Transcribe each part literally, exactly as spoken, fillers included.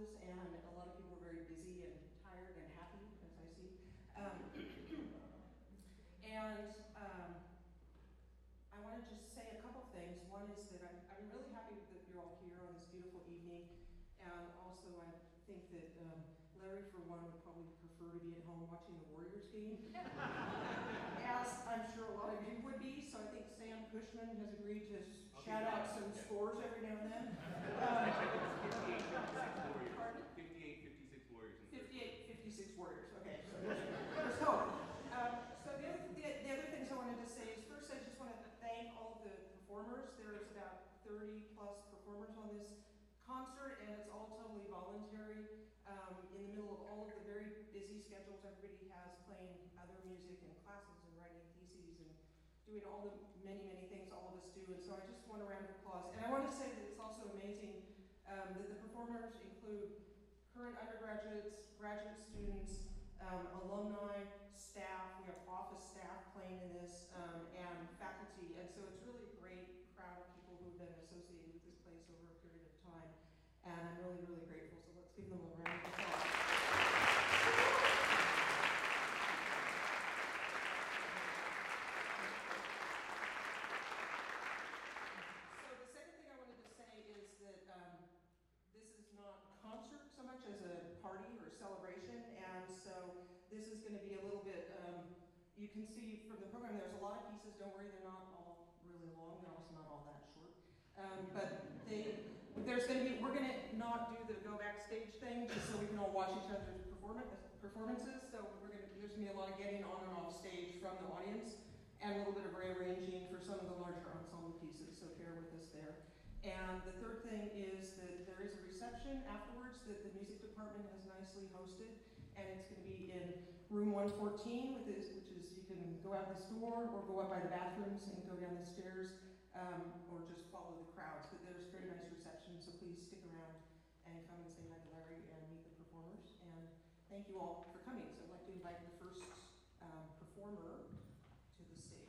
classes, and a lot of people are very busy and tired and happy, as I see. Um, and um, I want to just say a couple things. One is that I'm, I'm really happy that you're all here on this beautiful evening, and also I think that um, Larry, for one, would probably prefer to be at home watching the Warriors game, as I'm sure a lot of you would be. So I think Sam Cushman has agreed to I'll shout out some yeah. scores every now and then. Um, fifty-eight fifty-six Warriors. fifty-eight fifty-six Warriors, okay. So there's hope. Um, so the other, the, the other things I wanted to say is, first I just want to thank all of the performers. There's about thirty plus performers on this concert, and it's all totally voluntary. Um, in the middle of all of the very busy schedules everybody has, playing other music and classes and writing theses and doing all the many, many things all of us do. And so I just want a round of applause. And I want to say that it's also amazing um, that the performers include current undergraduates, graduate students, um, alumni, staff. We have office staff playing in this, um, and faculty. And so it's really a great crowd of people who have been associated with this place over a period of time. And I'm really, really grateful. So let's give them a round of applause. So the second thing I wanted to say is that um, this is not a concert so much as a party or a celebration, and so this is going to be a little bit, um, you can see from the program there's a lot of pieces. Don't worry, they're not all really long, they're also not all that short. Um, but they, there's going to be, we're going to not do the go backstage thing just so we can all watch each other's performance, performances. So we're going to, there's going to be a lot of getting on and off stage from the audience, and a little bit of rearranging for some of the larger ensemble pieces. So bear with us there. And the third thing is that there is a reception afterwards that the music department has nicely hosted, and it's going to be in room one fourteen, with this, which is you can go out this door or go up by the bathrooms and go down the stairs, um, or just follow the crowds. But there's a very nice reception, so please stick around and come and say hi to Larry and meet the performers. And thank you all for coming. So I'd like to invite the first um, performer to the stage.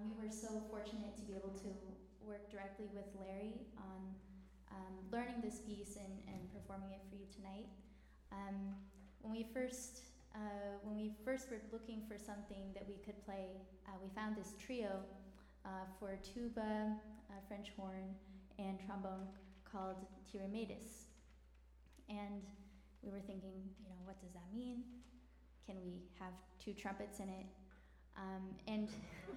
we were so fortunate to be able to work directly with Larry on um, learning this piece and, and performing it for you tonight. Um, when we first uh, when we first were looking for something that we could play, uh, we found this trio uh, for tuba, uh, French horn, and trombone called Tirimedes. And we were thinking, you know, what does that mean? Can we have two trumpets in it? Um, and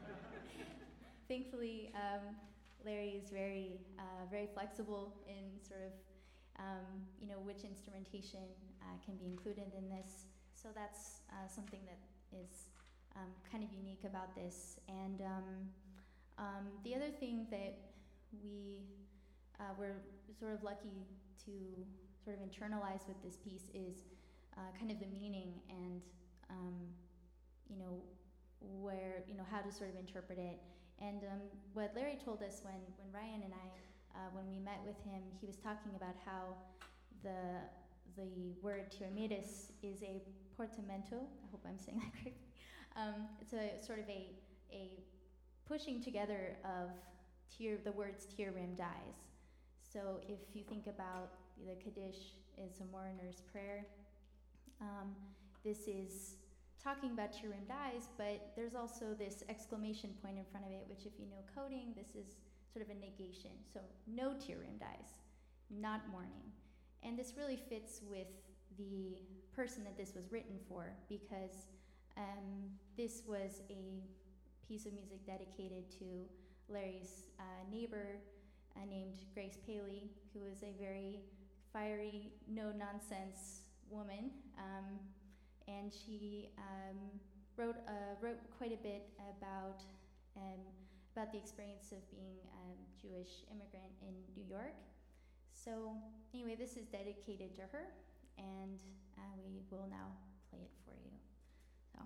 thankfully, um, Larry is very, uh, very flexible in sort of, um, you know, which instrumentation uh, can be included in this. So that's uh, something that is um, kind of unique about this. And um, um, the other thing that we uh, were sort of lucky to sort of internalize with this piece is uh, kind of the meaning and, um, you know, where, you know, how to sort of interpret it. And um, what Larry told us when, when Ryan and I, uh, when we met with him, he was talking about how the the word Tirimedes is a portamento. I hope I'm saying that correctly. Um, it's a sort of a a pushing together of tear, the words tear rim dies. So if you think about the Kaddish is a mourner's prayer, um, this is talking about tear rim dies, but there's also this exclamation point in front of it, which if you know coding, this is sort of a negation. So no tear rim dies, not mourning. And this really fits with the person that this was written for, because um, this was a piece of music dedicated to Larry's uh, neighbor uh, named Grace Paley, who is a very fiery, no-nonsense woman. Um, and she um, wrote uh, wrote quite a bit about um, about the experience of being a Jewish immigrant in New York. So anyway, this is dedicated to her, and uh, we will now play it for you. So.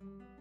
you.